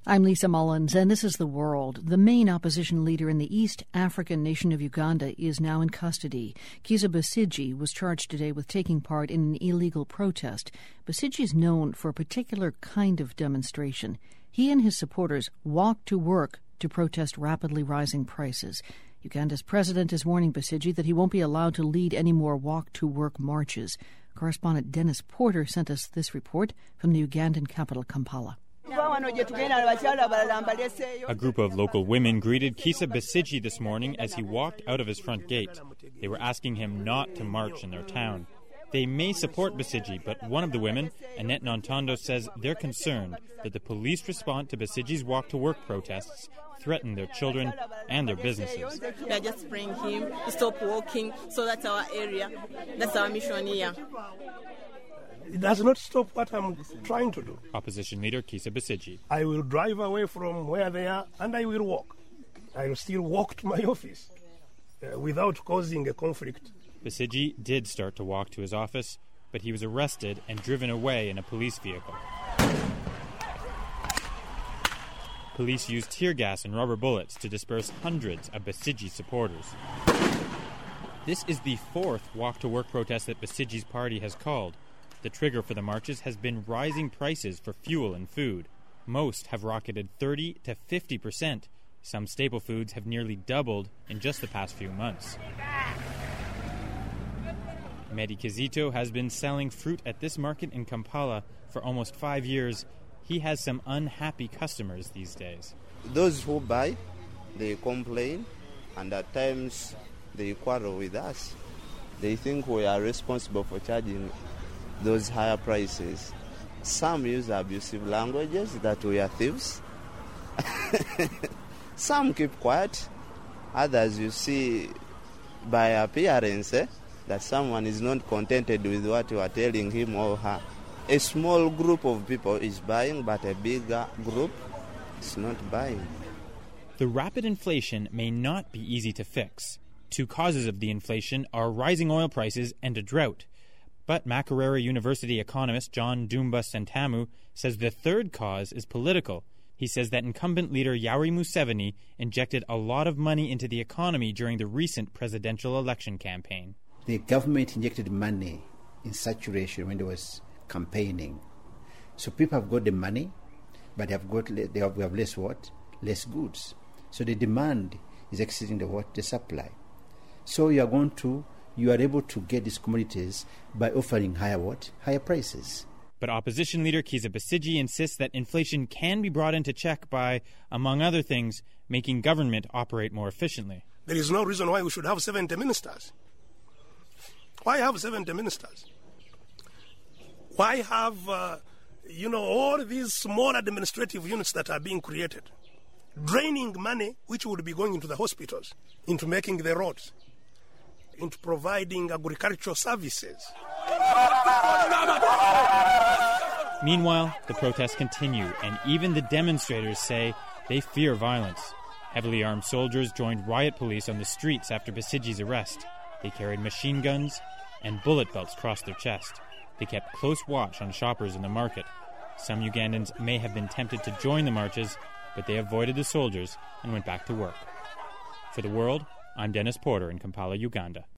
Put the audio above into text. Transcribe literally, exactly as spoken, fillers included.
I'm Lisa Mullins, and this is The World. The main opposition leader in the East African nation of Uganda is now in custody. Kizza Besigye was charged today with taking part in an illegal protest. Besigye is known for a particular kind of demonstration. He and his supporters walked to work to protest rapidly rising prices. Uganda's president is warning Besigye that he won't be allowed to lead any more walk-to-work marches. Correspondent Dennis Porter sent us this report from the Ugandan capital, Kampala. A group of local women greeted Kizza Besigye this morning as he walked out of his front gate. They were asking him not to march in their town. They may support Besigye, but one of the women, Annette Nontondo, says they're concerned that the police response to Besigye's walk-to-work protests threaten their children and their businesses. We are just praying him to stop walking, so that's our area. That's our mission here. It does not stop what I'm trying to do. Opposition leader Kizza Besigye. I will drive away from where they are and I will walk. I will still walk to my office uh, without causing a conflict. Besigye did start to walk to his office, but he was arrested and driven away in a police vehicle. Police used tear gas and rubber bullets to disperse hundreds of Besigye supporters. This is the fourth walk-to-work protest that Besigye's party has called. The trigger for the marches has been rising prices for fuel and food. Most have rocketed thirty to fifty percent. Some staple foods have nearly doubled in just the past few months. Mehdi Kizito has been selling fruit at this market in Kampala for almost five years. He has some unhappy customers these days. Those who buy, they complain, and at times they quarrel with us. They think we are responsible for charging those higher prices. Some use abusive languages that we are thieves. Some keep quiet. Others, you see by appearance eh, that someone is not contented with what you are telling him or her. A small group of people is buying, but a bigger group is not buying. The rapid inflation may not be easy to fix. Two causes of the inflation are rising oil prices and a drought. But Makerere University economist John Dumba Sentamu says the third cause is political. He says that incumbent leader Yoweri Museveni injected a lot of money into the economy during the recent presidential election campaign. The government injected money in saturation when there was campaigning. So people have got the money, but they have got they have, we have less what? Less goods. So the demand is exceeding the what? The supply. So you are going to you are able to get these commodities by offering higher what? Higher prices. But opposition leader Kizza Besigye insists that inflation can be brought into check by, among other things, making government operate more efficiently. There is no reason why we should have seventy ministers. Why have seventy ministers? Why have, uh, you know, all these small administrative units that are being created, draining money which would be going into the hospitals, into making the roads, into providing agricultural services. Meanwhile, the protests continue, and even the demonstrators say they fear violence. Heavily armed soldiers joined riot police on the streets after Besigye's arrest. They carried machine guns and bullet belts across their chest. They kept close watch on shoppers in the market. Some Ugandans may have been tempted to join the marches, but they avoided the soldiers and went back to work. For The World, I'm Dennis Porter in Kampala, Uganda.